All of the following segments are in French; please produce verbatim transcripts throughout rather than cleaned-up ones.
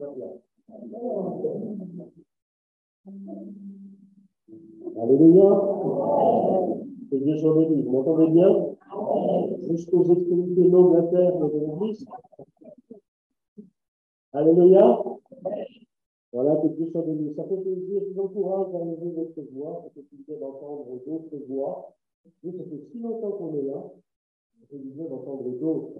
Alléluia. Que Dieu soit béni. Vous m'entendez bien? Jusqu'aux extrémités longues de la terre de l'Église. Alléluia. Voilà, que Dieu soit béni. Ça fait plaisir, je vous encourage à lever votre voix, ça fait plaisir d'entendre d'autres voix. Et ça fait si longtemps qu'on est là, ça fait plaisir d'entendre d'autres.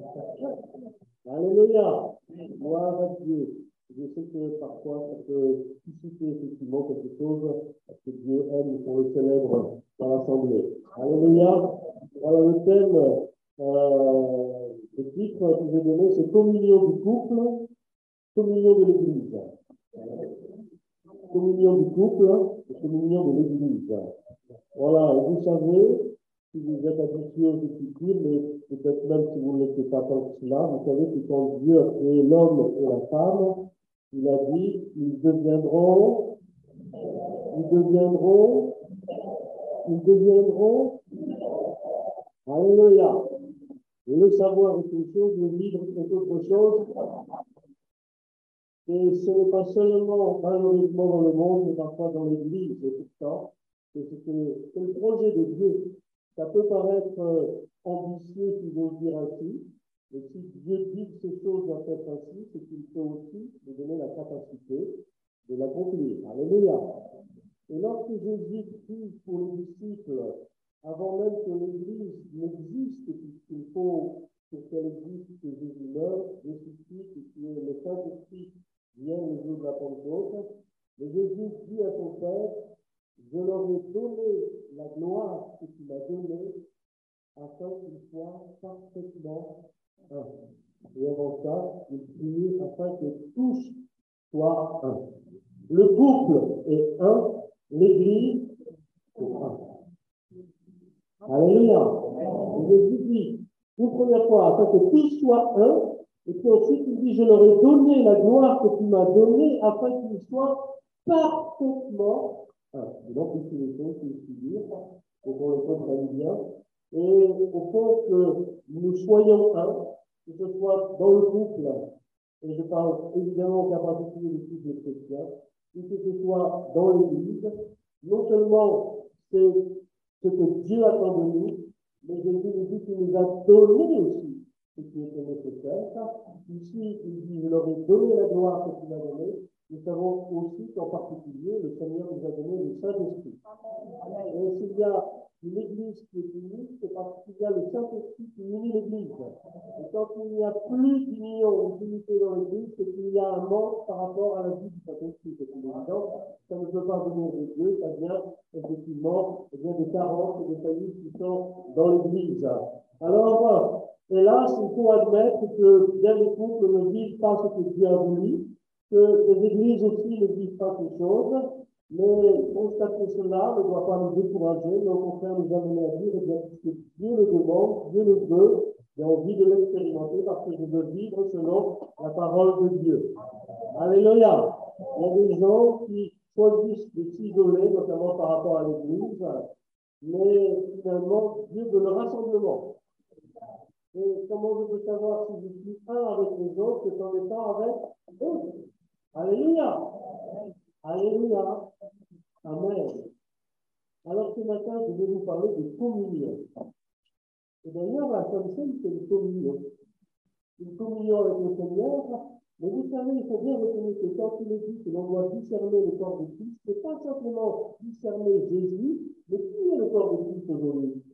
Alléluia. Gloire à Dieu. Je sais que parfois ça peut susciter effectivement quelque chose, parce que Dieu aime qu'on le célèbre dans l'assemblée. Alléluia. Voilà le thème, euh, le titre que j'ai donné, c'est Communion du couple, communion de l'Église. Communion du couple et communion de l'Église. Voilà, et vous savez, si vous êtes habitué aux Écritures, mais peut-être même si vous ne l'êtes pas tant que cela, vous savez que quand Dieu a créé l'homme et la femme, il a dit, ils deviendront, ils deviendront, ils deviendront, alléluia. Et le savoir est une chose, le vivre est autre chose. Et ce n'est pas seulement malheureusement dans le monde, mais parfois dans l'Église, et pourtant, c'est que le projet de Dieu. Ça peut paraître euh, ambitieux, si j'ose dire ainsi, mais si Dieu dit que ces choses doivent être ainsi, c'est qu'il faut aussi nous donner la capacité de l'accomplir. Alléluia. Et lorsque Jésus dit pour les disciples, avant même que l'Église n'existe, puisqu'il faut pour qu'elle existe que Jésus meure, ressuscite et que le Saint-Esprit vienne le jour de la Pentecôte, mais Jésus dit à son Père, je leur ai donné la gloire que tu m'as donnée, afin qu'ils soient parfaitement un. Et avant ça, il prie afin que tous soient un. Le couple est un, l'Église est un. Alléluia. Jésus dit, une première fois, afin que tous soient un, et puis ensuite il dit, je leur ai donné la gloire que tu m'as donnée, afin qu'ils soient parfaitement un. Et donc, ici les choses qui figurent, et qu'on le comprenne bien, et au fond que nous soyons un, que ce soit dans le couple, et je parle évidemment au cas particulier du couple chrétien, et que ce soit dans l'Église, non seulement c'est ce que Dieu attend de nous, mais Jésus nous dit qu'il nous a donné aussi ce qui était nécessaire. Ici, il dit, je leur ai donné la gloire que tu m'as donnée. Nous savons aussi qu'en particulier, le Seigneur nous a donné le Saint-Esprit. Et s'il y a une Église qui est unie, c'est parce qu'il y a le Saint-Esprit qui unit l'Église. Et quand il n'y a plus d'union, d'unité dans l'Église, c'est qu'il y a un manque par rapport à la vie du Saint-Esprit. C'est évident. Ça ne peut pas venir de Dieu, ça vient effectivement des carences et des faillites qui sont dans l'Église. Alors, hélas, il faut admettre que bien des couples ne vivent pas ce que Dieu a voulu, que les églises aussi ne vivent pas ces choses, mais constater cela ne doit pas nous décourager, mais au contraire nous amener à dire, eh bien, puisque Dieu le demande, Dieu le veut, j'ai envie de l'expérimenter parce que je veux vivre selon la parole de Dieu. Alléluia. Il y a des gens qui choisissent de s'isoler, notamment par rapport à l'Église, mais finalement, Dieu veut le rassemblement. Et comment je peux savoir si je suis un avec les autres, c'est en étant avec eux. Alléluia. Alléluia. Amen. Alors ce matin, je vais vous parler de communion. Et d'ailleurs, la Samson, c'est une communion. Une communion avec le Seigneur. Mais vous savez, il faut bien retenir que quand il est dit que l'on doit discerner le corps de Christ, ce n'est pas simplement discerner Jésus, mais qui est le corps de Christ aujourd'hui?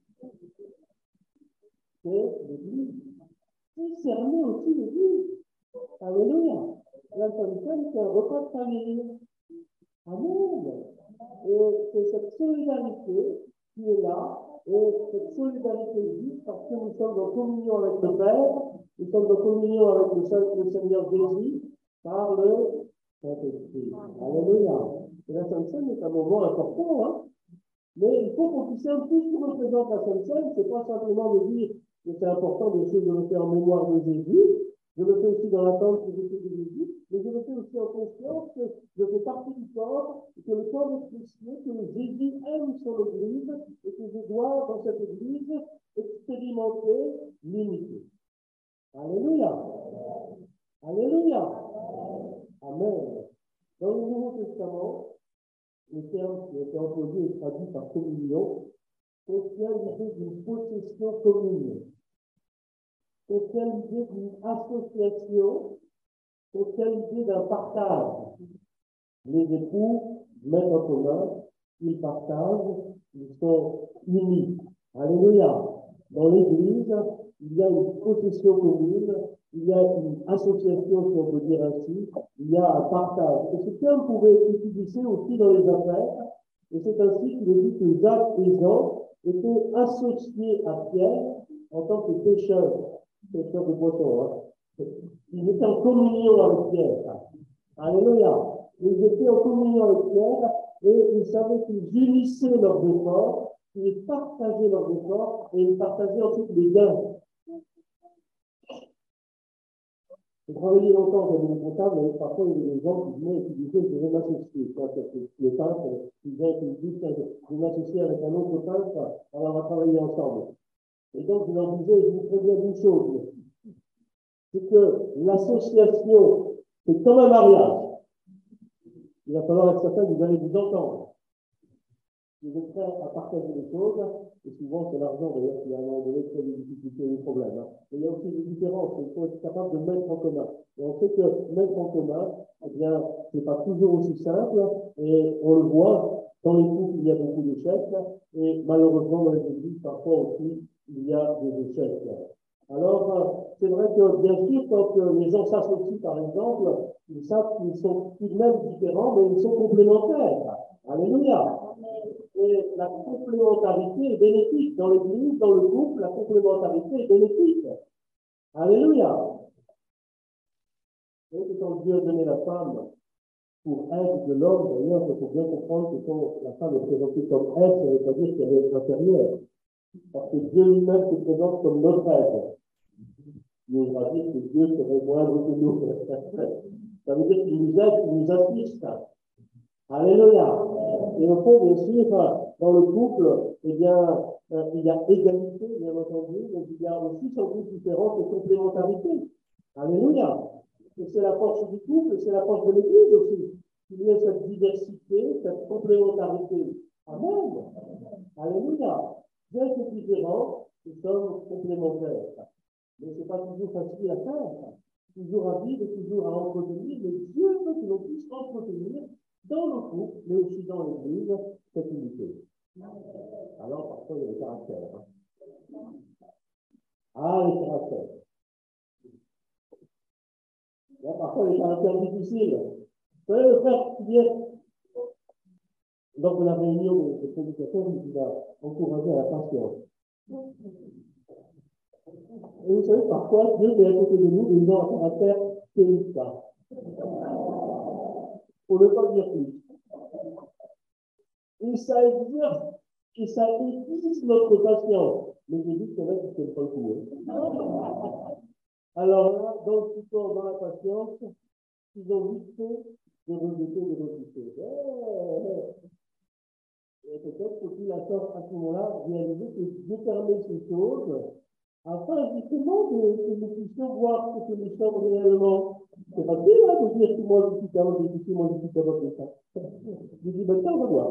C'est l'Église. Discerner aussi l'Église. Alléluia. La Samson, c'est un repas de famille. Amen. Et c'est cette solidarité qui est là, et cette solidarité existe parce que nous sommes en communion avec le Père, nous sommes en communion avec le, Saint, le Seigneur Jésus par le Saint-Esprit. Alléluia. Et la Sainte Seine est un moment important, hein? Mais il faut qu'on puisse un peu ce que représente la Sainte Seine, c'est pas simplement de dire que c'est important de le faire en mémoire de Jésus, je le fais aussi dans l'attente que je fais de Jésus, mais je le fais aussi en conscience que je fais partie du corps, et que le corps est précieux, que Jésus aime son Église, et que je dois, dans cette Église, expérimenter l'unité. Alléluia. Alléluia. Amen. Dans le Nouveau Testament, le terme qui a été employé et traduit par communion contient l'idée d'une possession commune, contient l'idée d'une association, contient l'idée d'un partage. Les époux mettent en commun, ils partagent, ils sont unis. Alléluia. Dans l'Église, il y a une possession commune, il y a une association, si on peut dire ainsi, il y a un partage. Et ce terme pouvait être utilisé aussi dans les affaires, et c'est ainsi qu'il est dit que Jacques et Jean étaient associés à Pierre en tant que pécheurs, pécheurs de poissons. Hein. Ils étaient en communion avec Pierre. Alléluia. Ils étaient en communion avec Pierre et ils savaient qu'ils unissaient leurs efforts, ils partageaient leurs efforts et ils partageaient ensuite les gains. J'ai travaillé longtemps comme une comptable, mais parfois il y a des gens qui venaient et qui disaient je vais m'associer. Quand le peintre, qui vient et qui me dit je vais m'associer avec un autre peintre, alors on va travailler ensemble. Et donc je leur disais, je vous préviens d'une chose, c'est que l'association, c'est comme un mariage. Il va falloir être certain que vous allez vous entendre. Vous êtes prêts à partager les choses, et souvent c'est l'argent d'ailleurs qui a à un moment donné crée des difficultés et des problèmes. Hein. Mais il y a aussi des différences, il faut être capable de mettre en commun. Et on sait que mettre en commun, eh bien, c'est pas toujours aussi simple, et on le voit, dans les couples, il y a beaucoup d'échecs, et malheureusement dans les églises, parfois aussi, il y a des échecs. Alors, c'est vrai que, bien sûr, quand les gens s'associent, par exemple, ils savent qu'ils sont tout de même différents, mais ils sont complémentaires. Alléluia. Et la complémentarité est bénéfique. Dans l'Église, dans le couple, la complémentarité est bénéfique. Alléluia. Et que quand Dieu a donné la femme pour aide de l'homme, d'ailleurs, il faut bien comprendre que quand la femme est présentée comme aide, ça ne veut pas dire qu'elle est inférieure. Parce que Dieu lui-même se présente comme notre aide. Il osera dire que Dieu serait moindre que nous. Ça veut dire qu'il nous aide, qu'il nous assiste. Alléluia. Et au fond, bien sûr, dans le couple, eh bien, euh, il y a égalité, bien entendu, mais il y a aussi sans doute différence et complémentarité. Alléluia. Et c'est la force du couple, c'est la force de l'Église aussi. Il y a cette diversité, cette complémentarité. Amen. Alléluia. Bien que différents, nous sommes complémentaires. Mais ce n'est pas toujours facile à faire. Toujours à vivre et toujours à entretenir. Mais Dieu veut que l'on puisse entretenir dans le couple, mais aussi dans l'Église, cette unité. Alors, parfois, il y a le caractère. Hein. Ah, les caractères. Il y a parfois des caractères difficiles. Vous savez, le frère qui vient, lors de la réunion de prédication, il va encourager à la patience. Et vous savez, parfois, Dieu met à côté de nous des gens à caractère terrible. Pour ne pas dire plus. Et ça exerce, et ça aiguise notre patience. Mais je dis qu'il y en a qui ne sont pas le coup. Alors là, dans le support, dans la patience, ils ont vite fait de rejeter, de rejeter. Et peut-être faut-il à ce moment-là réaliser que Dieu permet ces choses afin justement que nous puissions voir ce que nous sommes réellement. C'est facile hein, de dire que moi je suis capable de discuter, moi je suis capable de ça. Je dis, ben tiens, on va voir.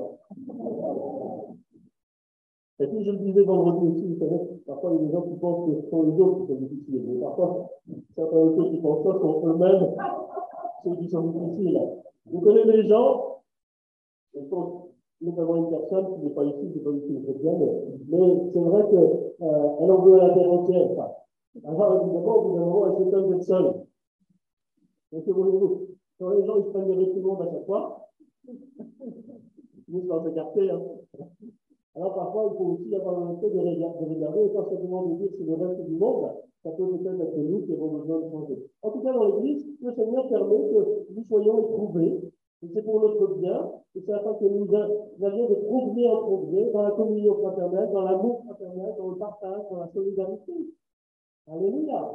Et puis je le disais vendredi aussi, vous savez, parfois il y a des gens qui pensent que ce sont les autres qui sont difficiles. Mais parfois, certains de ceux qui pensent ça sont eux-mêmes ceux qui sont difficiles. Vous connaissez les gens, je pense notamment une personne qui n'est pas ici, qui n'est pas ici une chrétienne, mais c'est vrai qu'elle euh, en veut à la terre entière. Enfin. Alors évidemment, au bout d'un moment, elle s'étonne d'être seule. Donc que voulez-vous? Quand les gens ils prennent le tout le monde à chaque fois, ils finissent par s'écarter. Hein. Alors parfois, il faut aussi avoir le fait de regarder, de regarder et pas simplement de dire que c'est le reste du monde, ça peut peut-être être nous qui avons besoin de changer. En tout cas, dans l'Église, le Seigneur permet que nous soyons éprouvés, et c'est pour notre bien, et c'est afin que nous allions de progrès en progrès dans la communion fraternelle, dans l'amour fraternel, dans le partage, dans la solidarité. Alléluia.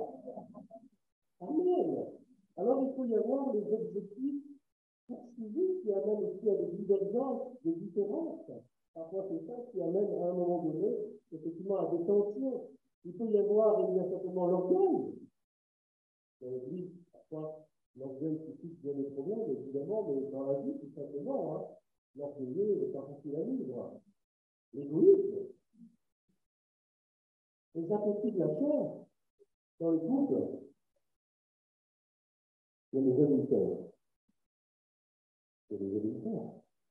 Amen. Alors il faut y avoir les objectifs poursuivis qui amènent aussi à des divergences, des différences. Parfois, c'est ça qui amène à un moment donné, effectivement, à des tensions. Il peut y avoir, il y a certainement l'orgueil. Dans l'Église, parfois, L'orgueil suscite bien des problèmes, évidemment, mais dans la vie, tout simplement, hein. L'orgueil n'est pas facile à vivre. L'égoïsme, les appétits de la chair, dans le couple, il y a les adultères. Il y a les adultères.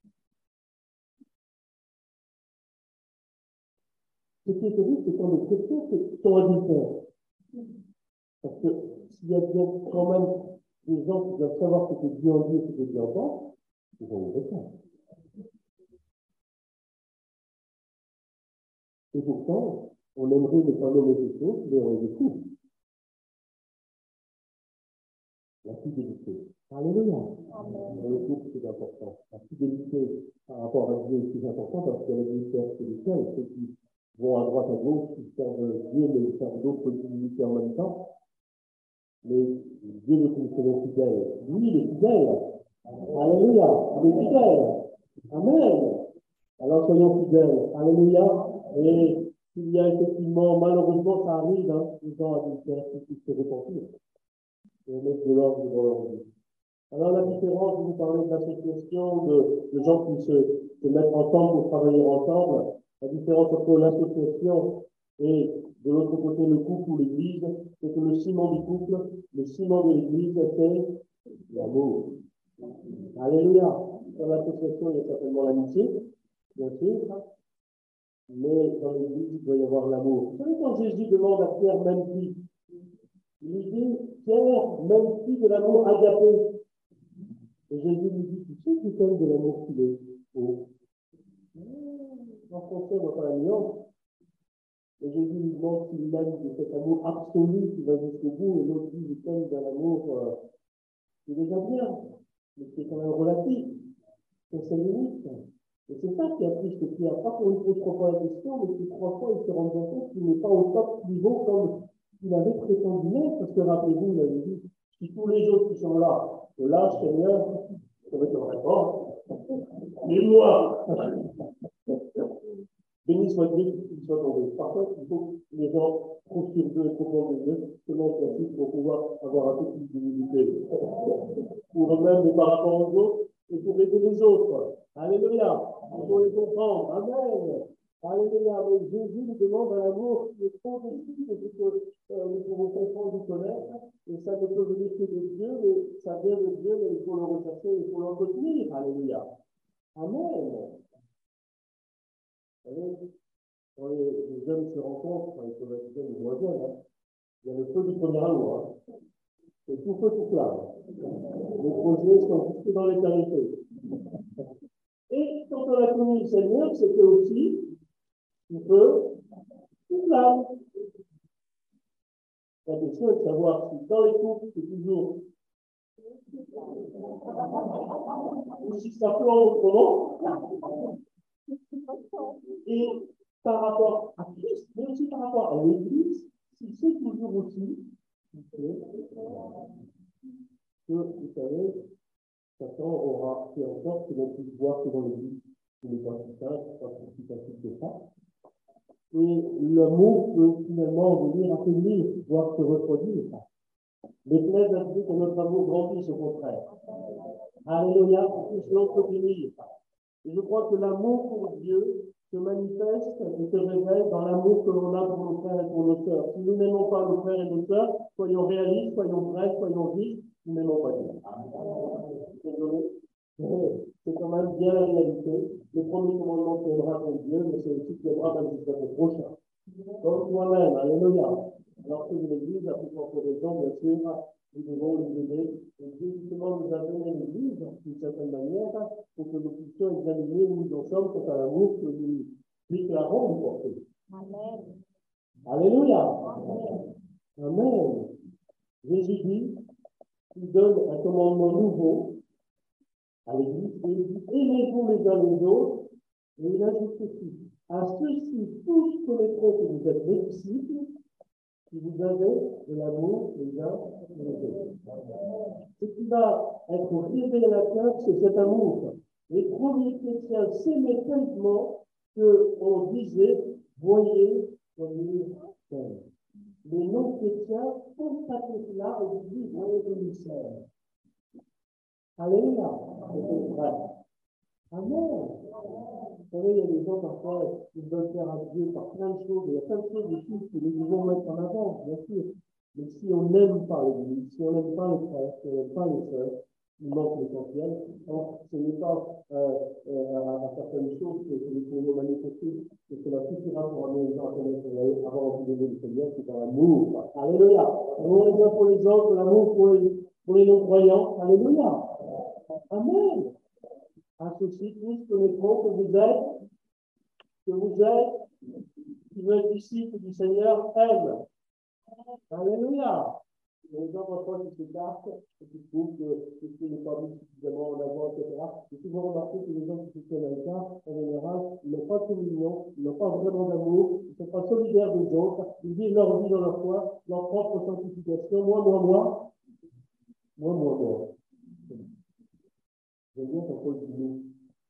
Ce qui est terrible, c'est quand les chrétiens sont adultères. Parce que s'il y a bien quand même des gens qui doivent savoir ce que Dieu en dit et ce que Dieu en pense, ils vont le faire. Et pourtant, on aimerait ne pas nommer ces choses, mais on les découvre. La fidélité. Alléluia. Dans le couple, c'est important. La fidélité par rapport à Dieu est plus importante parce qu'il y a les ministères spirituels, ceux qui vont à droite à gauche, qui servent Dieu, mais ils servent d'autres divinités en même temps. Mais Dieu veut que nous soyons fidèles. Lui, il est fidèle. Alléluia. Il est fidèle. Amen. Alors soyons fidèles. Alléluia. Et s'il y a effectivement, malheureusement, ça arrive, hein, les gens adultères qui se repentir et mettre de l'ordre dans leur vie. Alors la différence, je vous parlais d'association, de, de gens qui se, se mettent ensemble pour travailler ensemble. La différence entre l'association et de l'autre côté le couple ou l'église, c'est que le ciment du couple, le ciment de l'église, c'est l'amour. Alléluia. Dans l'association, il y a certainement l'amitié, bien sûr, mais dans l'église, il doit y avoir l'amour. Vous savez, quand Jésus demande à Pierre, même qui, il lui dit, Pierre, même qui de l'amour agapé. Et Jésus lui dit, tu sais qui t'aime de l'amour qu'il est haut. En français, on n'a pas la nuance. Et Jésus lui demande s'il aime de cet amour absolu qui va jusqu'au bout, et l'autre dit, je t'aime d'un amour euh, qui est déjà bien, mais qui est quand même relatif, c'est ses limites. Et c'est ça qui a triste Pierre, pas qu'on lui pose trois fois la question, mais que trois fois il se rend compte qu'il n'est pas au top niveau comme il avait prétendu l'être, parce que rappelez-vous, il avait dit, si tous les autres qui sont là, que là, Seigneur, ça va être vraiment, mais moi, béni soit Dieu qu'il soit tombé. Par contre, il faut que les gens trouvent sur Dieu et comprennent de Dieu, selon ce principe, pour pouvoir avoir un peu plus d'humilité. Pour eux-mêmes et par rapport aux autres, et pour aider les autres. Alléluia. Il faut les comprendre. Amen. Alléluia. Mais Jésus nous demande un amour qui est au-dessus de ce que euh, nous pouvons comprendre ou connaître. Et ça ne peut venir que de Dieu, mais ça vient de Dieu, mais il faut le rechercher, il faut l'entretenir. Alléluia. Amen. Vous savez, quand les, les jeunes se rencontrent, quand ils peuvent être jeunes ou moins jeunes, hein, il y a le feu du premier amour. Hein. C'est tout feu, tout flamme. Les projets sont jusque dans l'éternité. Et quand on a connu le Seigneur, c'était aussi tout feu, tout flamme. La question est de savoir si dans les couples, c'est toujours ou si ça plombe autrement. Et par rapport à Christ, mais aussi par rapport à l'Église, si c'est toujours aussi que, que vous savez, Satan aura fait en sorte que l'on puisse voir que dans l'Église, il n'est pas si simple, pas si facile que ça. Et l'amour peut finalement venir affaiblir, voire se reproduire. L'Église a dit que notre amour grandisse au contraire. Alléluia, pour puisse l'entretenir. Et je crois que l'amour pour Dieu se manifeste et se révèle dans l'amour que l'on a pour nos frères et pour nos sœurs. Si nous n'aimons pas nos frères et nos sœurs, soyons réalistes, soyons vrais, soyons justes, nous n'aimons pas Dieu. Désolé. C'est quand même bien la réalité. Le premier commandement, tu aimeras ton Dieu, mais c'est aussi tu aimeras même jusqu'à ton prochain. Comme toi-même, alléluia. Alors que l'Église, à plus forte raison, bien sûr, nous devons les aider. Et Dieu, justement, nous a donné l'Église, d'une certaine manière, pour que nous puissions examiner où nous en sommes quant à l'amour que nous déclarons nous porter. Amen. Alléluia. Amen. Amen. Jésus dit qu'il donne un commandement nouveau à l'Église, et il dit, aimez-vous les uns les autres, et il ajoute ceci, à ceux-ci tous connaîtront que vous êtes mes disciples, si vous avez de l'amour les uns les autres. Ce qui va être révélateur, c'est cet amour. Les premiers chrétiens s'aimaient tellement qu'on disait, voyez comme il s'aime. Les non-chrétiens constatent cela et disent, voyez comme il s'aime. Alléluia. C'est vrai. Amen. Vous savez, il y a des gens parfois qui veulent faire à Dieu par plein de choses. Il y a plein de choses ici que nous devons mettre en avant, bien sûr. Mais si on n'aime pas l'Église, si on n'aime pas les frères, si on n'aime pas les sœurs, il manque l'essentiel. Donc, ce n'est pas euh, euh, à, à certaines choses que, que nous pouvons manifester, que cela suffira pour amener les gens à connaître avant de donner le Seigneur, c'est dans l'amour. Alléluia. L'amour les uns pour les autres, l'amour pour les, pour les non-croyants. Alléluia. Amen. À ceci, tous connaîtront que vous êtes, que vous êtes, qui veut être disciple du Seigneur, aime. Alléluia. Les gens parfois qui s'écartent et qui trouvent que ceci n'est pas mis suffisamment en avant, et cetera. J'ai souvent remarqué que les gens qui se tiennent à l'écart, en général, ils n'ont pas de communion, ils n'ont pas vraiment d'amour, ils ne sont pas solidaires des autres, ils vivent leur vie dans leur foi, leur propre sanctification, moi, moi, moi, moi, moi, moi. J'aime bien qu'on pose du nous.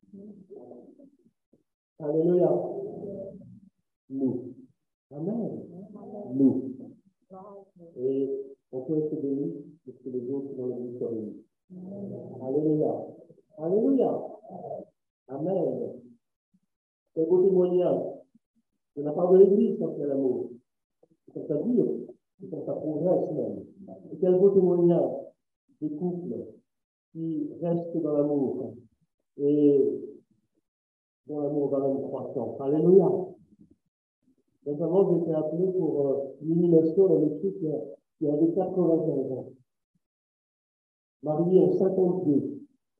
Alléluia. Nous. Amen. Nous. Et on peut être béni parce que les autres dans l'église sont bénis. Alléluia. Alléluia. Amen. C'est un beau témoignage. De la part de l'église quand il y a l'amour. C'est comme ça dire. C'est comme ça progresse même. Et quel beau témoignage des couples qui restent dans l'amour. Et dont l'amour va même croissant. Alléluia. Récemment, j'ai été appelé pour euh, l'illumination d'un monsieur qui, qui avait quatre-vingt-quinze ans. Marié en cinquante-deux.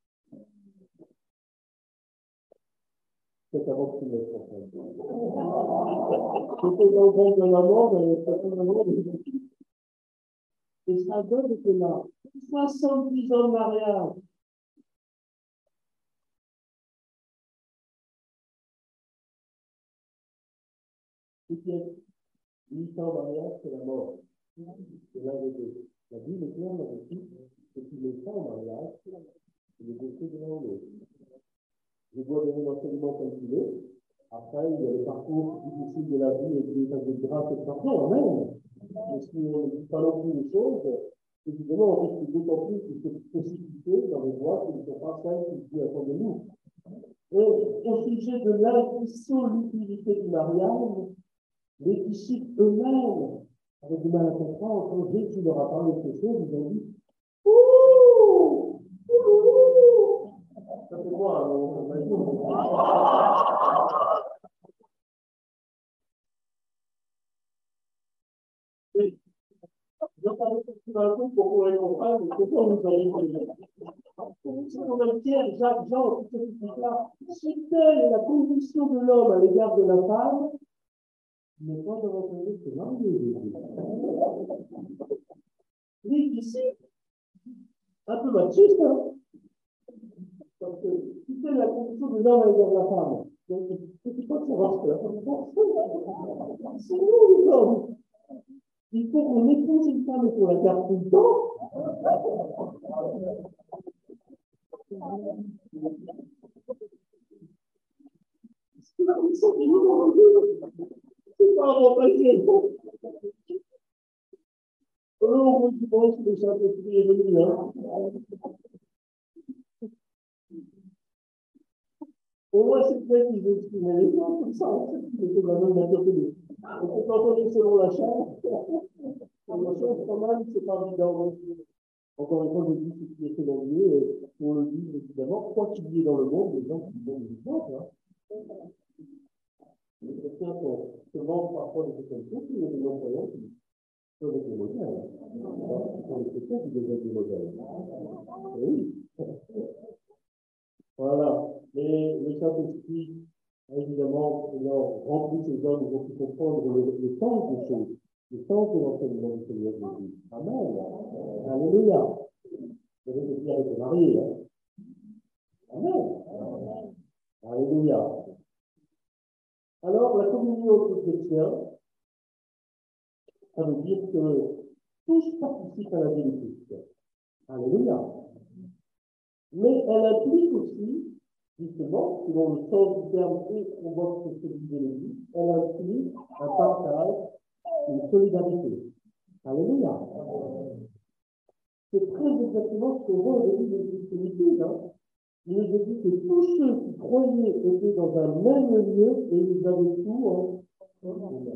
C'est avant qu'il meure, en fait. C'était dans le ventre de maman, mais certainement, et ça donne que là, soixante-dix ans de mariage. Et puis, huit ans de mariage, c'est la mort. C'est l'un des deux. La Bible est claire là-dessus, c'est qu'il est pas en mariage, il est décès de l'autre. Je dois donner l'enseignement comme il est. Après, il y a le parcours difficile de la vie et des états de grâce et de pardon, amen. Mais si on ne dit pas non plus les choses, évidemment, on risque d'autant plus de se précipiter dans les voies qui ne sont pas celles que Dieu attend de nous. Et au sujet de l'indissolubilité du mariage, les disciples eux-mêmes avaient du mal à comprendre. Quand Jésus leur a parlé de ces choses, ils ont dit ouh, ouh. Ça fait quoi, on va dire. Donc, avec ce un peu pour pouvoir comprendre, c'est quoi vous allez dire. Si on a Pierre, Jacques, Jean, tout ce qui est là, si telle est la condition de l'homme à l'égard de la femme, il n'est pas de reconnaître que l'homme est Jésus. Les disciples, un peu machistes, hein, parce que si telle est la condition de l'homme à l'égard de la femme, c'est pas son reste, c'est nous les hommes. Il faut qu'on épouse une femme et qu'on la garde tout le temps. C'est pas comme ça que nous c'est pas un remplacé. Alors, on pense que le Saint-Esprit est venu, hein. Au moins, c'est vrai qu'ils exprimaient les gens comme ça, c'est de la même nature que nous. Et quand on est selon la chair, la chose, quand même, c'est pas évident. Encore une fois, je dis ce qui est fait dans Dieu, et on le dit évidemment, quoi qu'il y ait dans le monde, les gens qui vont le vivre, hein. Les chrétiens se vendent parfois de certaines choses, mais les non-croyants qui peuvent être des modèles. Ce sont les chrétiens qui deviennent des modèles. Et oui. Voilà. Et le Saint-Esprit, évidemment, ayant rempli ces hommes, ils ont pu comprendre le, le sens des choses, le sens de l'enseignement du Seigneur Jésus. Amen. Alléluia. Vous savez que Pierre était marié. Hein? Amen. Alléluia. Alors, la communion entre chrétiens, ça veut dire que tous participent à la vie du Christ. Alléluia. Mais elle implique aussi, justement, selon le sens du terme et on voit ce que celui de l'Église, elle implique un partage, une solidarité. Alléluia. C'est très exactement ce qu'on voit au début de l'Église. Hein. Il nous a dit que tous ceux qui croyaient étaient dans un même lieu et ils avaient tout en commun.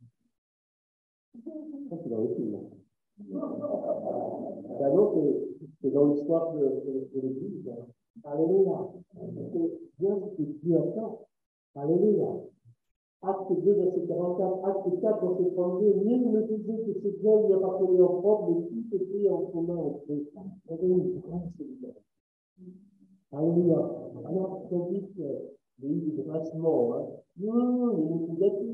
Ça, c'est dans le film. Ben non, c'est dans l'histoire de, de, de l'Église. Alléluia. C'est bien ce que Dieu attend. Alléluia. Acte deux, verset quarante-quatre, acte quatre, verset trente-deux, nul ne disait que ces biens lui appartenaient en propre, mais tout était en commun entre eux. Il y avait une grande solidarité. Alléluia. Alors, on dit qu'il y a eu des brassements, hein. Non, il nous faut gâter.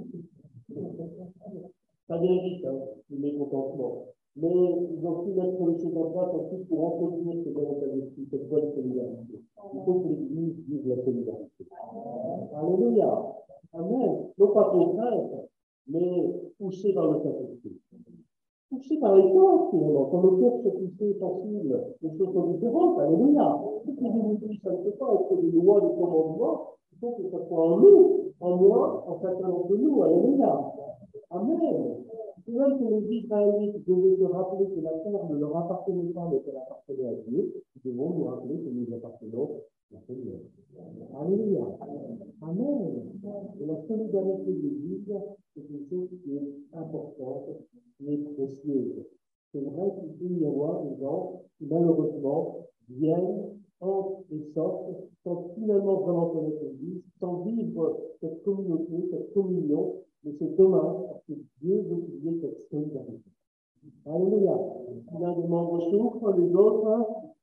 Ça vient vite, hein, le mécontentement. Mais ils ont pu mettre les choses en place ensuite pour entretenir ce bon état d'esprit, cette bonne solidarité. Il faut que l'Église vive la solidarité. Alléluia. Amen. Non pas contrainte, mais poussé par le Saint-Esprit. Poussé par les cœurs, finalement. Quand le cœur se poussé sensible, les choses sont différentes. Alléluia. Toutes les églises, ça ne peut pas être des lois, des commandements. Il faut que ça soit en nous, en moi, en chacun d'entre nous. Alléluia. Amen. C'est même que les Israélites devaient se rappeler que la terre ne leur appartenait pas, mais qu'elle appartenait à Dieu. Nous devons nous rappeler que nous appartenons au Seigneur. Alléluia. Amen. Et la solidarité de l'Église, c'est une chose qui est importante, qui est précieuse. C'est vrai qu'il peut y avoir des gens qui, malheureusement, viennent, entrent et sortent, sans finalement vraiment connaître l'Église, sans vivre cette communauté, cette communion. Mais c'est dommage parce que Dieu veut qu'il y ait cette solidarité. Alléluia. Si l'un des membres souffre, les autres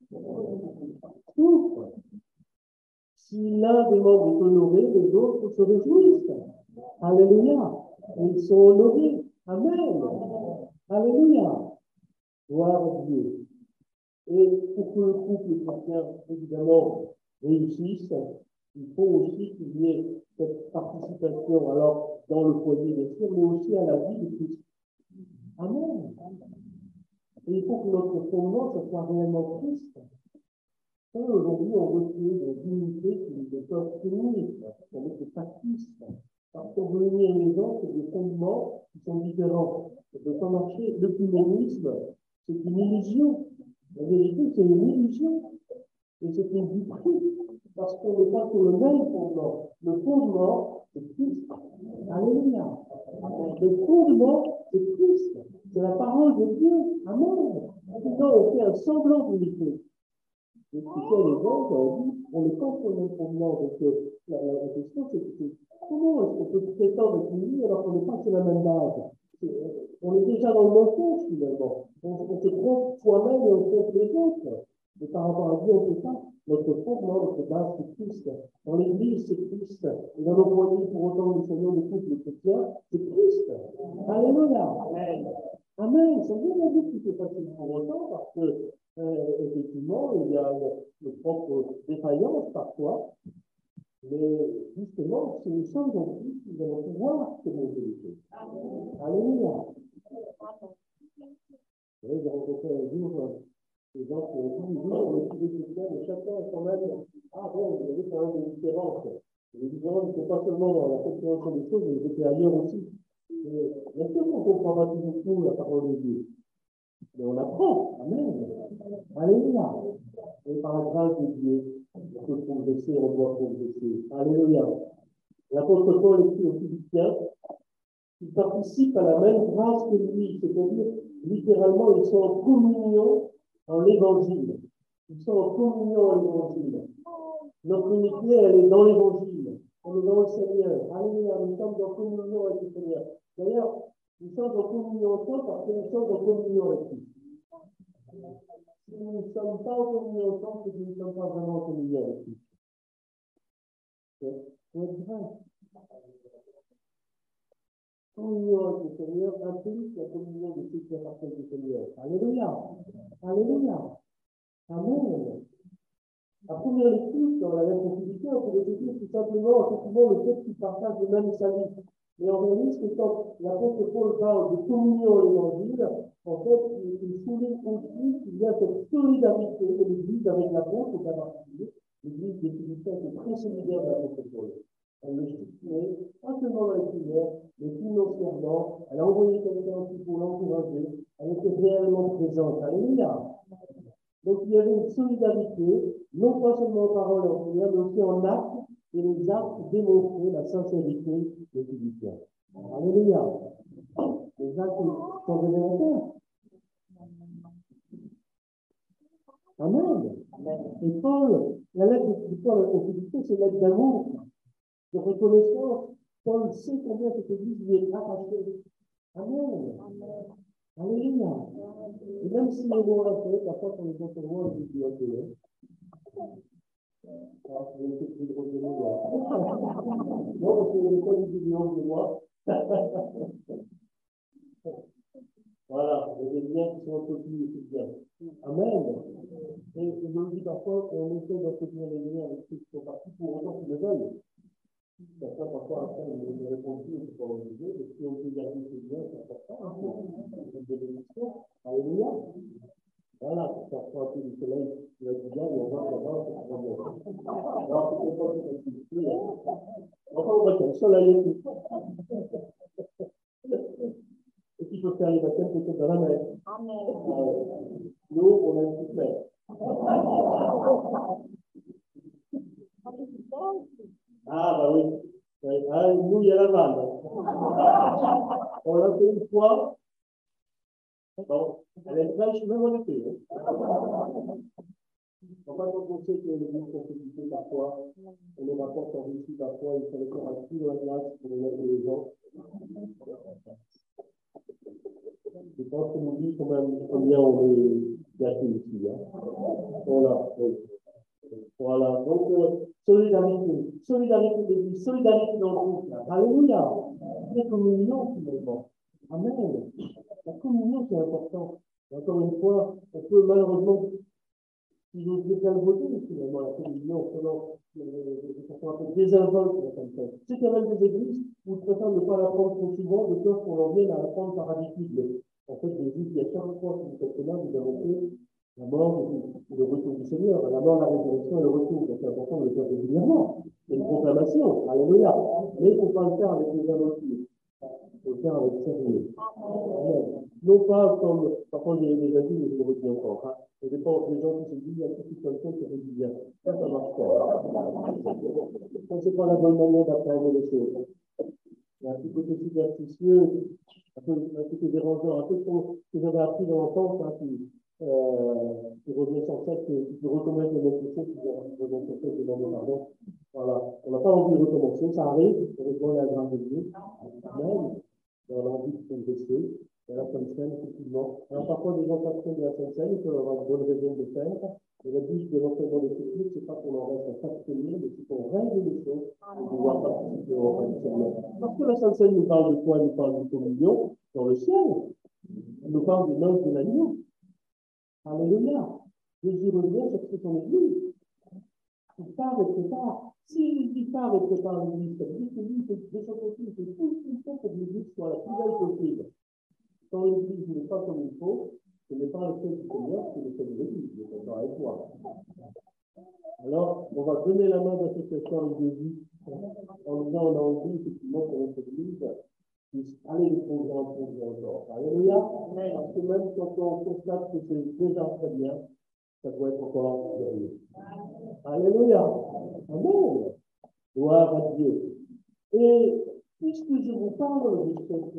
souffrent. Si l'un des membres est honoré, les autres se réjouissent. Alléluia. Ils sont honorés. Amen. Alléluia. Gloire à Dieu. Et pour que le couple chrétien, évidemment, réussisse, il faut aussi qu'il y ait cette participation, alors dans le foyer, bien sûr, mais aussi à la vie de Christ. Amen. Et il faut que notre fondement, ce soit réellement Christ. Et aujourd'hui, on retrouve des unités qui ne peuvent tenir, on est des factices. Parce qu'on veut unir les gens, c'est des fondements qui sont différents. Ça ne peut pas marcher. L'œcuménisme, c'est une illusion. La vérité, c'est une illusion. Et c'est une duperie. Parce qu'on n'est pas sur le même fondement. Le fondement, c'est Christ. Alléluia. Le fondement, c'est Christ. C'est la parole de Dieu. Amen. Maintenant, on fait un semblant d'unité. J'expliquais les gens, j'avais dit, on n'est pas sur le même fondement. Donc, euh, la, la, la question, c'est comment est-ce qu'on peut prétendre être unis alors qu'on n'est pas sur la même base? On est déjà dans le mensonge, finalement. On, on se trompe soi-même et on trompe les autres. Et par rapport à Dieu, on ne fait pas. Notre fondement, notre base, c'est Christ. Dans l'Église, c'est Christ. Et dans nos foyers, pour autant que nous soyons des couples chrétiens, c'est Christ. Alléluia. Amen. Amen. Ça veut pas dire que c'est facile pour autant, parce que, euh, effectivement, il y a nos propres défaillances parfois. Mais justement, si nous sommes en Christ, nous allons pouvoir surmonter les choses. Alléluia. J'ai rencontré un jour des gens qui ont dit, oui, on est tous des chrétiens, mais chacun est quand même, ah bon, il y avait quand même des différences. Les différences ne sont pas seulement dans la compréhension des choses, mais ils étaient ailleurs aussi. Et bien sûr qu'on ne comprend pas toujours la parole de Dieu. Mais on apprend. Amen. Alléluia. Et par la grâce de Dieu, on peut progresser, on doit progresser. Alléluia. L'apôtre Paul écrit aux Philippiens qu'ils participent à la même grâce que lui, c'est-à-dire, littéralement, ils sont en communion en l'évangile. Ils sont en communion en l'évangile. Notre unité, elle est dans l'évangile. On est dans le Seigneur. Alléluia, nous sommes en communion avec le Seigneur. D'ailleurs, nous sommes en communion ensemble parce que nous sommes en communion avec lui. Si nous ne sommes pas en communion ensemble, c'est que nous ne sommes pas vraiment en communion avec lui. C'est vrai. Communion avec le Seigneur implique la communion de ceux qui appartiennent au Seigneur. Alléluia. Alléluia. Amen. La première lecture dans la lettre aux Philippiens, on pourrait dire tout simplement, effectivement, le fait qu'ils partagent le même salut. Mais on réalise que quand l'apôtre Paul parle de communion à l'évangile, en fait, il souligne aussi qu'il y a cette solidarité de l'Église avec l'apôtre, en particulier. L'Église des Philippiens est très solidaire de l'apôtre Paul. Elle le soutenait, pas seulement dans les prières, mais financièrement. Elle a envoyé quelqu'un aussi pour l'encourager. Elle était réellement présente. Alléluia. Donc il y avait une solidarité, non pas seulement en parole et en prière, mais aussi en actes, et les actes démontraient la sincérité des philippiens. Alléluia. Les actes sont révélateurs. Amen. Et Paul, la lettre de Paul aux Philippiens, c'est une lettre d'amour, de reconnaissance. Paul sait combien cette église lui est attachée. Amen. Alléluia. Et même si les mots ont fait, parfois quand les autres mots, ils disent ok. Alors, je vais essayer de revenir moi. Non, parce que les fois, ils disent non, de moi. Voilà, il y a des liens qui sont entretenus, c'est bien. Amen. Et, et je me dis parfois qu'on essaie d'entretenir les liens avec ceux qui sont partis pour autant qu'ils le veulent. Parfois, parfois, après, on ne répond plus, on ne peut pas obliger, et si on peut garder ces liens, c'est important, c'est une bénédiction. Alléluia. Voilà, ça prend un peu du soleil, tu vas dire, et on va voir, c'est très bien. Alors, c'est pas tout facile. Enfin, on va dire, le soleil est tout. Et qui peut faire les baptêmes peut-être dans la mer. Euh, nous, on a une petite mer. Ah, bah oui. Ah, nous, il y a la vanne. On l'a fait une fois. Bon, elle est fraîche, même en été. Enfin, quand on sait que les groupes sont équipés parfois, on les rapporte en Russie parfois, il fallait faire un coup dans la glace pour les gens. Je pense que nous dit quand même combien on est gâtés ici. Hein. Voilà. Voilà. Donc, euh, solidarité. Solidarité de vie, solidarité dans le groupe. Alléluia. La communion, finalement. Amen. La communion, c'est important. Encore une fois, on peut malheureusement, si j'ose dire, galvauder finalement la communion, selon de façon un peu désinvolte, comme ça. C'est qu'il y a même des églises où je préfère ne pas la prendre trop souvent, de peur qu'on en vienne à la prendre par habitude. En fait, Jésus dit à chaque fois que vous faites cela, vous annoncez la mort et le retour du Seigneur. La mort, la résurrection et le retour. Donc c'est important de le faire régulièrement. C'est une proclamation. Alléluia. Mais il ne faut pas le faire avec les aventures. Il faut le faire avec sérieux. Amen. Non pas comme, parfois j'ai des amis, mais je le redis encore. Hein. Ça dépend des gens qui se disent, il y a un petit comme ça, c'est régulier. Ça, ça marche pas. Ça, c'est pas la bonne manière d'apprendre les choses. Il y a un petit côté superstitieux, un peu, un côté dérangeant, un peu ce que j'avais appris dans l'enfance, hein, qui, euh, qui revient sans cesse, qui peut recommettre les mêmes choses, qui revient sans cesse demander pardon. Voilà. On n'a pas envie de recommencer, ça arrive, heureusement, il y a la grâce de Dieu. Même, on a envie de progresser. Il y a la Sainte Seine, effectivement. Alors, parfois, des gens s'abstiennent de la Sainte Seine, ils peuvent avoir une bonne raison de faire. Et le but de l'enseignement des techniques, c'est pas qu'on en reste à s'abstenir, mais c'est qu'on règle les choses pour pouvoir participer au fonctionnement. Parce que la Sainte Seine nous parle de quoi? Elle nous parle de communion dans le ciel. Elle nous parle des noces de l'agneau. Alléluia. Jésus revient chercher son église. Il part et prépare. S'il dit part et prépare l'église, ça veut dire que lui, de son côté, il fait tout ce qu'il faut pour que l'église soit la plus belle possible. Quand l'église n'est pas comme il faut, ce n'est pas le fait du Seigneur, c'est le fait de l'église, il est encore avec toi. Alors, on va donner la main d'association avec Jésus en disant on a envie, effectivement, que notre église puisse aller de progrès en progrès encore. Alléluia. Parce que même quand on constate que c'est déjà très bien, ça doit être encore mieux. Alléluia. Amen. Gloire à Dieu. Et puisque je vous parle de cette,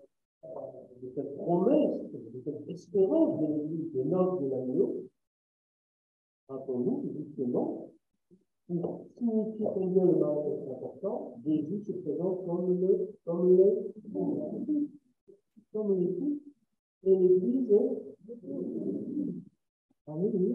de cette promesse, de cette espérance de l'église des noces de l'agneau, rappelons-nous justement, pour signifier combien le mariage est important, Jésus se présente comme le, comme le, comme l'époux, et l'église est. Alléluia.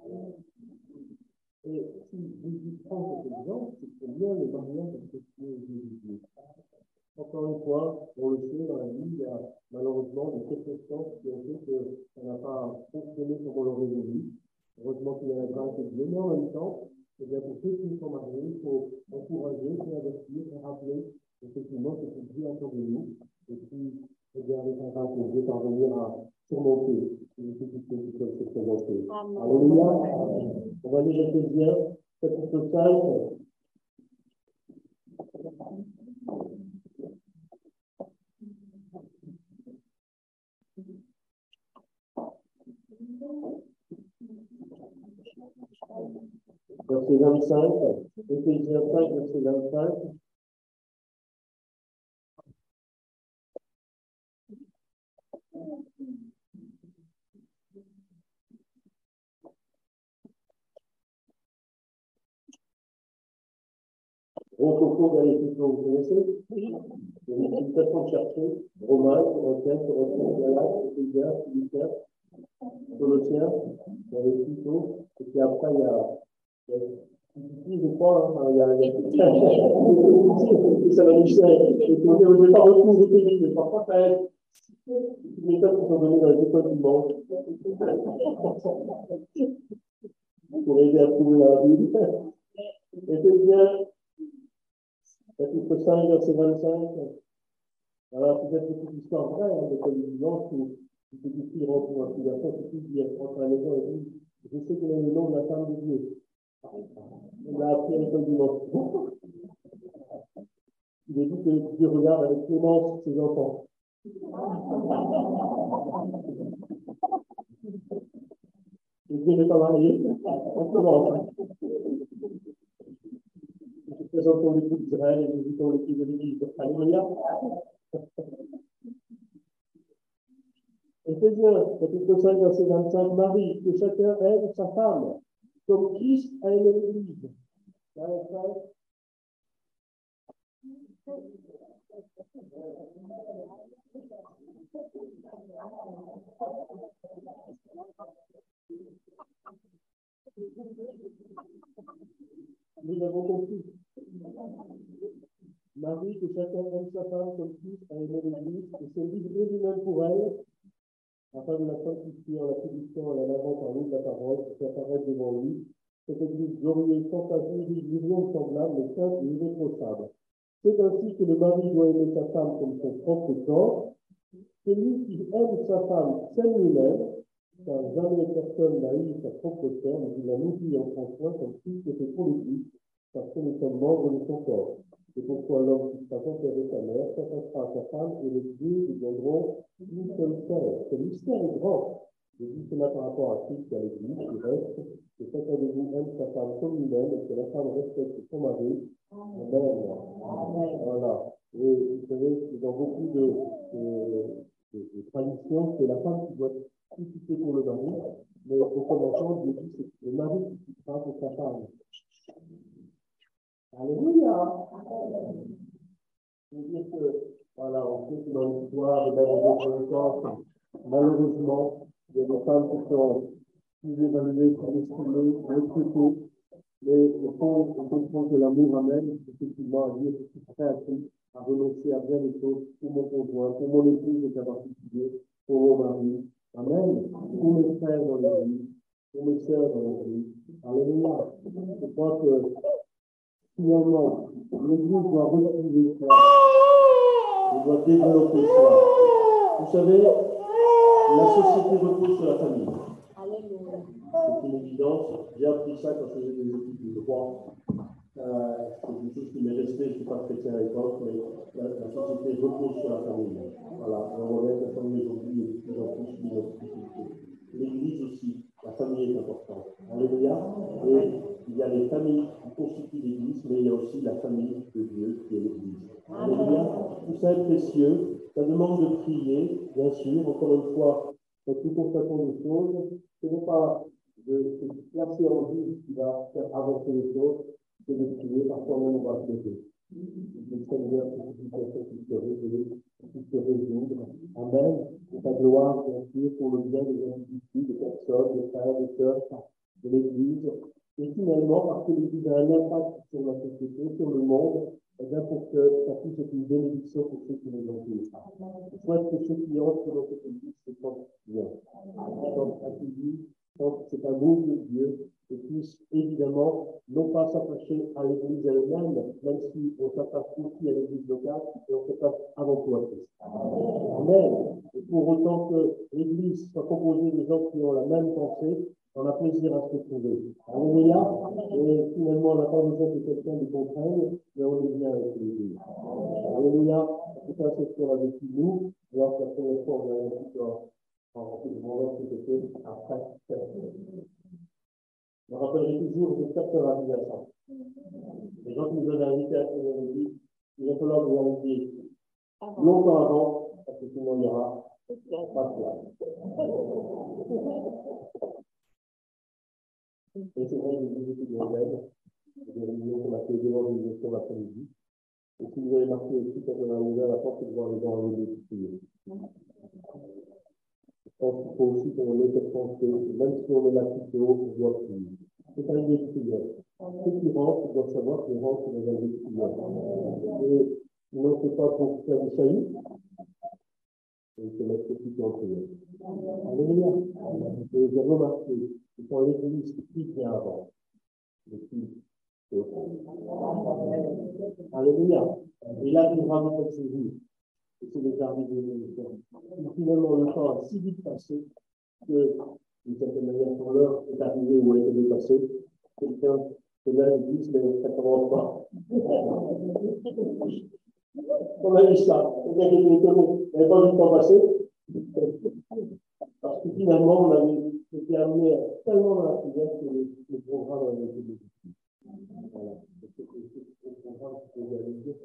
Et si Jésus prend cet exemple, c'est combien le mariage est Jésus. Encore une fois, on le sait, dans la vie, il y a malheureusement des circonstances qui ont fait que ça n'a pas fonctionné comme on l'aurait voulu. Heureusement qu'il y a la grâce de Dieu, mais en même temps, eh bien, pour ceux qui sont mariés, il faut encourager, faire avertir, faire rappeler effectivement ce que Dieu attend de nous, et puis, eh bien, avec la grâce de Dieu, parvenir à surmonter les difficultés qui peuvent se présenter. Alléluia. On va lire Éphésiens, chapitre cinq. Verset vingt-cinq, Éphésiens cinq, verset vingt-cinq. Donc, au cours de l'écriture, vous connaissez? Oui. Il y a une façon de chercher. Romains, Corinthiens, Corinthiens, Galates, Éphésiens, Philippiens, Colossiens, il y a les Tito, et puis après, il y a. Il y a Ici, je crois, hein, il y a. Il y a ça va nous faire. Je ne vais pas retrouver les pays, mais parfois, ça aide. Les méthodes qui sont données dans les écoles du monde. Pour aider à trouver la Bible. Éphésiens, chapitre cinq, verset vingt-cinq. Alors, c'est une petite histoire vraie, hein, de l'école du dimanche, où il se dit rentre pour un petit garçon, qui dit, rentre à la maison et dit, je sais quel est le nom de la femme de Dieu. On l'a appris à l'école du dimanche. Il est dit que Dieu regarde avec clémence ses enfants. Et Dieu n'est pas marié, on commence. Nous présentons l'équipe d'Israël et nous visitons l'équipe de l'Église. Alléluia. Éphésiens, chapitre cinq, verset vingt-cinq, Marie, que chacun aime sa femme, comme Christ a aimé l'Église. Nous avons compris. Marie, que chacun aime sa femme comme Christ a aimé l'Église, et se livrer lui-même pour elle, afin de la sanctifier en la purifiant et la lavant par l'eau de la parole, pour faire paraître devant lui cette Église glorieuse, sans façon, rien semblable, mais sainte et irréprochable. C'est ainsi que le mari doit aimer sa femme comme son propre corps. Celui qui aime sa femme s'aime lui-même, car jamais personne n'a eu sa propre chair, mais il l'a nourrie en prend soin comme Christ le fait pour l'Église, parce que nous sommes membres de son corps. C'est pourquoi l'homme qui sera père de sa mère s'attachera à sa femme et les deux deviendront une seule chair. Ce mystère est grand. Je dis cela par rapport à Christ et à l'Église, qui reste, que chacun de vous aime sa femme comme lui-même et que la femme respecte son mari. Amen. Amen. Voilà. Et vous savez, c'est dans beaucoup de, de, de, de traditions, c'est la femme qui doit être crucifiée pour le mari, mais au commencement, Dieu dit que c'est le mari qui sera pour sa femme. Alléluia. Je veux dire que, voilà, on sait que dans l'histoire, et même en reconnaissance, malheureusement, il y a des femmes qui sont plus évaluées, plus estimées, recrutées, mais au fond, on comprend que l'amour amène effectivement à Dieu, je suis prêt à tout, à renoncer à bien des choses pour mon conjoint, pour mon épouse en particulier, pour mon mari. Amen. Pour mes frères dans l'Église, pour mes sœurs dans l'Église. Alléluia. Je crois que finalement, l'Église doit retrouver cela. Elle doit développer cela. Vous savez, la société repose sur la famille. C'est une évidence. J'ai appris ça quand je faisais des études de droit. Euh, c'est quelque chose qui m'est resté, je ne suis pas chrétien à l'époque, mais la, la société repose sur la famille. Voilà, on relève la famille aujourd'hui et de plus en plus de notre difficulté. L'Église aussi, la famille est importante. Alléluia. Et il y a les familles qui constituent l'Église, mais il y a aussi la famille de Dieu qui est l'Église. Alléluia. Tout ça est précieux. Ça demande de prier, bien sûr. Encore une fois, quand nous constatons des choses, ce n'est pas de se placer en vie qui va faire avancer les choses, c'est de prier, parfois même on va se lever. Le Seigneur, c'est une situation qui se résout, qui se résoudre. Amen. Et ta gloire, bien sûr, pour le bien des individus, des personnes, des frères, des sœurs, de l'Église. Et finalement, parce que l'Église a un impact sur la société, sur le monde, et bien pour que ça puisse être une bénédiction pour ceux qui nous entourent. Je souhaite que ceux qui entrent dans cette Église se sentent bien. Se sentent accueillis, sentent que c'est un mot de Dieu, et puissent évidemment non pas s'attacher à l'Église elle-même, même si on s'attache aussi à l'Église locale, et on s'attache avant tout à Christ. Amen. Et pour autant que l'Église soit composée de gens qui ont la même pensée, On a plaisir à se retrouver. Alléluia. Et finalement, on n'a pas besoin que quelqu'un nous comprenne, mais on est bien avec plaisir. Alléluia. En tout cas, c'est ce qu'on a vécu nous. Alors, la première fois, on a un petit peu en en ce que c'était après. Je me rappellerai toujours de cette réalisation. Les gens qui nous avaient invités à ce moment dit, il va falloir vous inviter longtemps avant, parce que sinon il n'y aura pas de place. Et c'est vrai, j'ai vu beaucoup de réveils, des réunions qu'on a fait devant l'organisation l'après-midi. Et si vous avez marqué aussi, quand on a ouvert la porte, c'est de voir les gens arriver de prier. Je pense qu'il faut aussi qu'on ait cette pensée, même si on est là tout haut, on doit prier. C'est un lieu de prière. Ceux qui rentrent, ils doivent savoir qu'ils rentrent dans un lieu de prière. Et sinon, c'est pas pour faire du saillie, et se mettre tout en prière. Alléluia. Et j'ai remarqué que quand l'église prie bien avant, le culte est au fond. Alléluia. Et là, il vraiment fait ce jour. Et c'est les arrivées de l'émission. Finalement, le temps a si vite passé que, d'une certaine manière, quand l'heure est arrivée où elle était dépassée, quelqu'un de là dit, mais ça ne commence pas. On a eu ça. Quelqu'un qui était étonné. Il n'y avait pas vu le temps passer. Parce que finalement, on avait été amené tellement dans la prière que le, le programme avait été modifié. Voilà. Le programme s'est réalisé.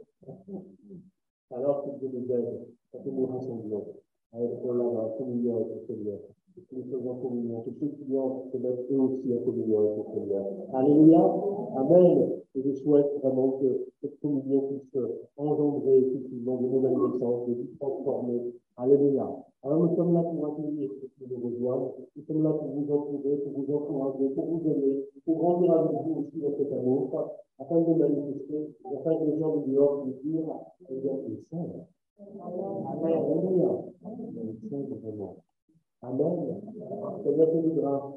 Alors que Dieu nous aide, à que nous rassemblons, à être là dans la communion avec le Seigneur. Que nous faisons communion, que ceux qui entrent se mettent eux aussi en communion avec le Seigneur. Alléluia. Amen. Et je souhaite vraiment que cette communion puisse engendrer effectivement de nouvelles naissances, de vie transformée. Alléluia. Alors nous sommes là pour accueillir ceux qui nous rejoignent. Nous sommes là pour vous entourer, pour vous encourager, pour vous aimer, pour grandir avec vous aussi dans cet amour, afin de manifester, afin que les gens du dehors puissent dire, eh bien, c'est ça. Amen. Alléluia. C'est vraiment. Amen. C'est bien que nous grâce.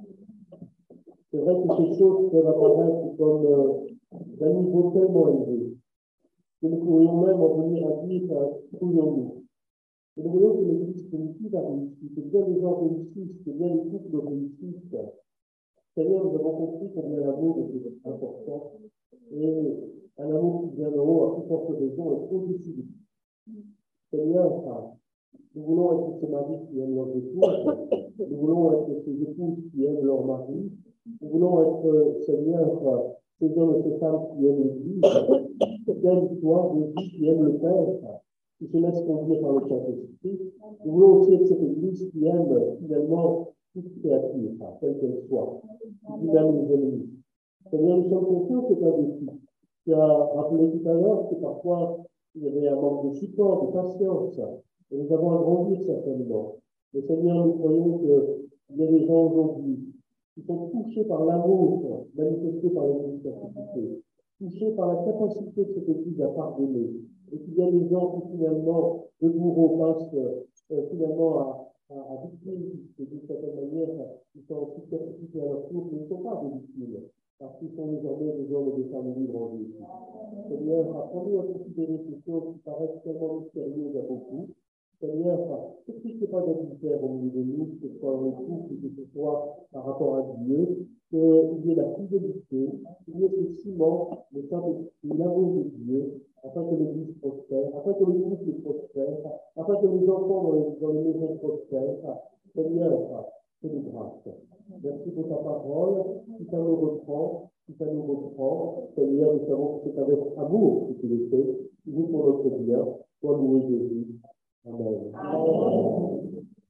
C'est vrai que ces choses peuvent apparaître comme euh, d'un niveau tellement élevé que nous pourrions même en venir à dire trouillons-nous. Et nous voyons que l'Église primitive a réussi, que bien les gens réussissent, que bien les couples réussissent. Seigneur, nous avons compris combien l'amour était important. Et un amour qui vient de haut, à plus forte raison, est au-dessus de tout. Seigneur, nous voulons être ces maris qui aiment leurs épouses, nous voulons être ces épouses qui aiment leur mari, nous voulons être, Seigneur, ces hommes et ces femmes qui aiment l'Église, qui aiment toi, Jésus, qui aiment le Père, qui se laissent conduire par le Saint-Esprit. Nous voulons aussi être cette Église qui aime finalement toute créature, telle qu'elle soit, qui aime les ennemis. Seigneur, nous sommes conscients que c'est un défi. Tu as rappelé tout à l'heure que parfois il y avait un manque de support, de patience, et nous avons à grandir certainement. Mais Seigneur, nous croyons qu'il y a des gens aujourd'hui qui sont touchés par l'amour manifesté par l'Église sanctifiée, touchés par la capacité de cette Église à pardonner, et qu'il y a des gens qui finalement, de bourreau, passent euh, finalement à, à, à victimes, d'une certaine manière, qui sont en superficialité à leur tour, mais ne sont pas des victimes, parce qu'ils sont désormais des hommes et des femmes libres en Jésus. Seigneur, apprenez à considérer ces choses qui paraissent tellement mystérieuses à beaucoup. Seigneur, ce qui n'est pas d'adultère au milieu de nous, que ce soit en couple, que ce soit par rapport à Dieu, qu'il y ait la fidélité, qu'il y ait ce ciment, le Saint-Esprit, l'amour de Dieu, afin que l'Église prospère, afin que les couples prospèrent, afin que les enfants dans les, dans les maisons prospèrent. Seigneur, c'est de grâce. Merci pour ta parole, si ça nous reprend, si ça nous reprend. Seigneur, nous savons que c'est avec amour que tu le fais, toujours pour notre bien. Sois loué Jésus. Amen. Amen.